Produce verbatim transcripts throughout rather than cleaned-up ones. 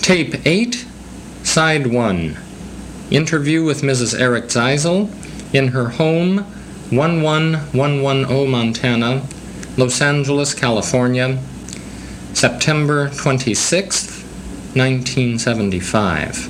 Tape eight, Side one. Interview with Missus Eric Zeisel in her home, one one one one zero Montana, Los Angeles, California, September twenty-sixth, nineteen seventy-five.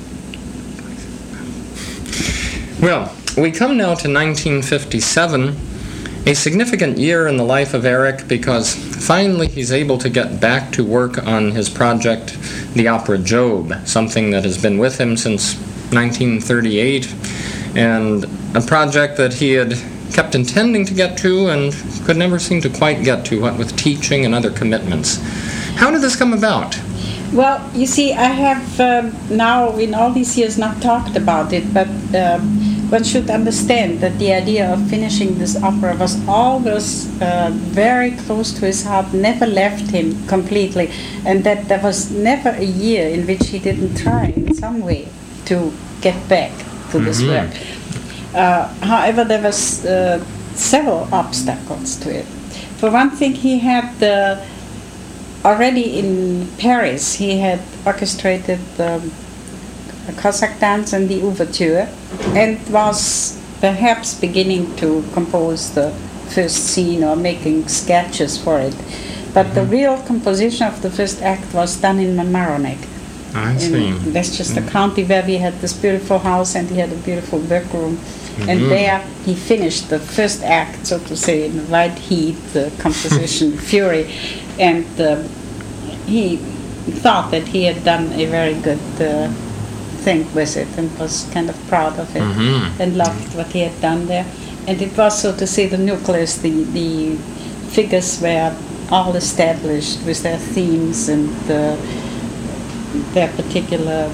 Well, we come now to nineteen fifty-seven, a significant year in the life of Eric because finally he's able to get back to work on his project, the opera Job, something that has been with him since nineteen thirty-eight, and a project that he had kept intending to get to and could never seem to quite get to, what with teaching and other commitments. How did this come about? Well, you see, I have um, now in all these years not talked about it, but um, one should understand that the idea of finishing this opera was always uh, very close to his heart, never left him completely, and that there was never a year in which he didn't try in some way to get back to this Mm-hmm. work. Uh, however, there was uh, several obstacles to it. For one thing, he had uh, already in Paris, he had orchestrated the Cossack dance and the ouverture, and was perhaps beginning to compose the first scene or making sketches for it. But the real composition of the first act was done in Mamaroneck. I see. In Westchester County, where we had this beautiful house and he had a beautiful workroom. Mhm. And there he finished the first act, so to say, in white heat, the composition Fury. And uh, he thought that he had done a very good uh, thing with it and was kind of proud of it Mhm. and loved what he had done there. And it was, so to say, the nucleus, the, the figures were all established with their themes and uh, their particular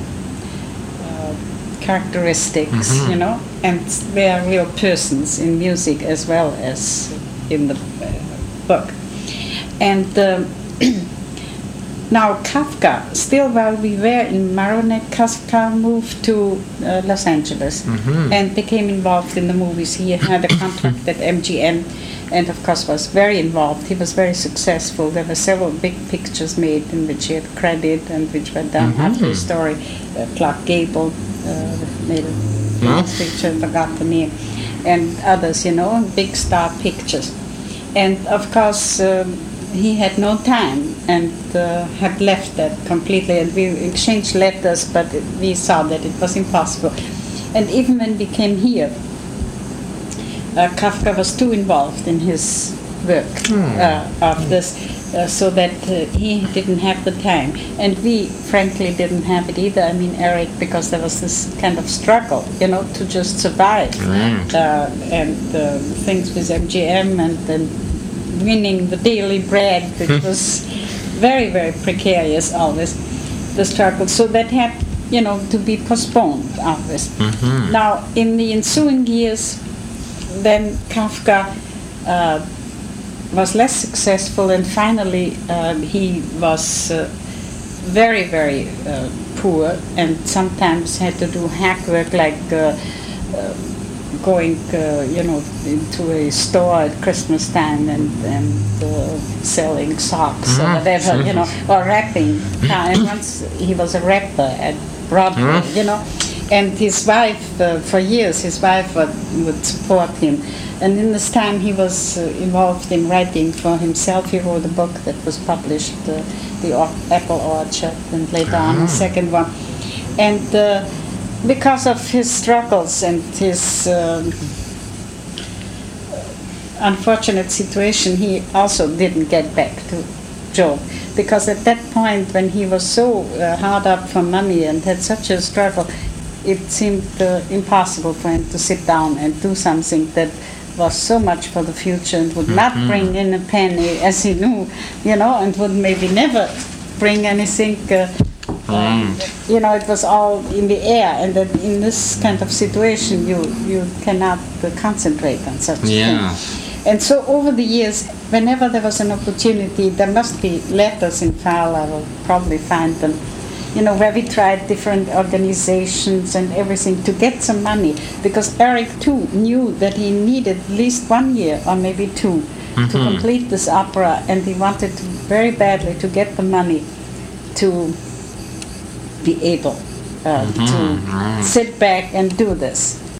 uh, characteristics, Mhm. you know, and they are real persons in music as well as in the uh, book. And um, now Kafka, still while we were in Mamaroneck, Kafka moved to uh, Los Angeles Mhm. and became involved in the movies. He had a contract at M G M and of course was very involved. He was very successful. There were several big pictures made in which he had credit and which were done Mhm. after his story. Uh, Clark Gable uh, made a Huh? picture, forgot the name, and others, you know, big star pictures. And of course, um, he had no time and uh, had left that completely. And we exchanged letters, but it, we saw that it was impossible. And even when we came here, uh, Kafka was too involved in his work uh, of this, uh, so that uh, he didn't have the time. And we, frankly, didn't have it either. I mean, Eric, because there was this kind of struggle, you know, to just survive. Right. Uh, and uh, things with M G M and then winning the daily bread, which was very, very precarious always, the struggle. So that had, you know, to be postponed always. Mhm. Now, in the ensuing years, then Kafka uh, was less successful, and finally uh, he was uh, very, very uh, poor, and sometimes had to do hack work like uh, uh, going, uh, you know, into a store at Christmas time and, and uh, selling socks or Mhm. whatever, you know, or rapping. Uh, and once he was a rapper at Broadway, Mhm. you know. And his wife, uh, for years, his wife would, would support him. And in this time, he was uh, involved in writing for himself. He wrote a book that was published, uh, The Or- Apple Orchard, and later on a second one. And uh, because of his struggles and his um, unfortunate situation, he also didn't get back to Job. Because at that point, when he was so uh, hard up for money and had such a struggle, it seemed uh, impossible for him to sit down and do something that was so much for the future and would not bring in a penny, as he knew, you know, and would maybe never bring anything. Uh, um, you know, it was all in the air, and that in this kind of situation, you you cannot uh, concentrate on such Yeah. things. And so over the years, whenever there was an opportunity, there must be letters in file. I will probably find them. You know, where we tried different organizations and everything to get some money, because Eric too knew that he needed at least one year or maybe two to complete this opera, and he wanted to very badly to get the money to be able uh, to sit back and do this.